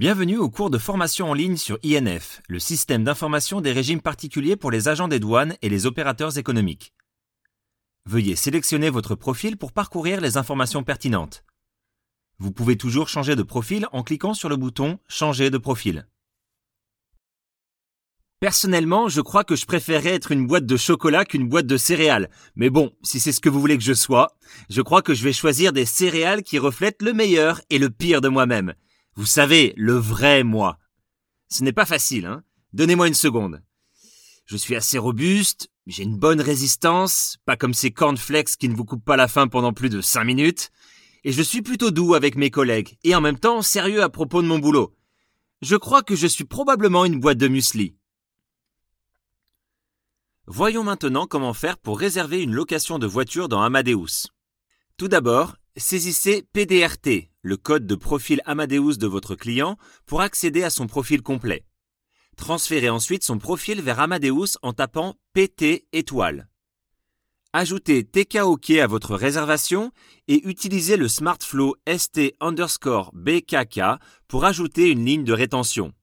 Bienvenue au cours de formation en ligne sur INF, le système d'information des régimes particuliers pour les agents des douanes et les opérateurs économiques. Veuillez sélectionner votre profil pour parcourir les informations pertinentes. Vous pouvez toujours changer de profil en cliquant sur le bouton « Changer de profil ». Personnellement, je crois que je préférerais être une boîte de chocolat qu'une boîte de céréales. Mais bon, si c'est ce que vous voulez que je sois, je crois que je vais choisir des céréales qui reflètent le meilleur et le pire de moi-même. Vous savez, le vrai moi. Ce n'est pas facile, hein. Donnez-moi une seconde. Je suis assez robuste, j'ai une bonne résistance, pas comme ces cornflakes qui ne vous coupent pas la faim pendant plus de 5 minutes. Et je suis plutôt doux avec mes collègues, et en même temps sérieux à propos de mon boulot. Je crois que je suis probablement une boîte de muesli. Voyons maintenant comment faire pour réserver une location de voiture dans Amadeus. Tout d'abord, saisissez PDRT, le code de profil Amadeus de votre client, pour accéder à son profil complet. Transférez ensuite son profil vers Amadeus en tapant PT étoile. Ajoutez TKOK à votre réservation et utilisez le SmartFlow ST_BKK pour ajouter une ligne de rétention.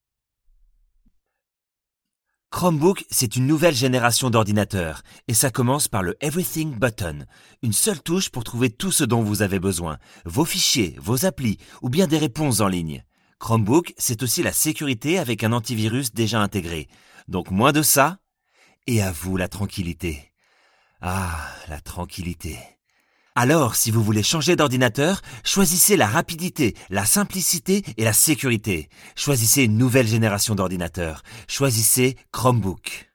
Chromebook, c'est une nouvelle génération d'ordinateurs et ça commence par le Everything Button, une seule touche pour trouver tout ce dont vous avez besoin, vos fichiers, vos applis ou bien des réponses en ligne. Chromebook, c'est aussi la sécurité avec un antivirus déjà intégré. Donc moins de ça, et à vous la tranquillité. Ah, la tranquillité. Alors, si vous voulez changer d'ordinateur, choisissez la rapidité, la simplicité et la sécurité. Choisissez une nouvelle génération d'ordinateurs. Choisissez Chromebook.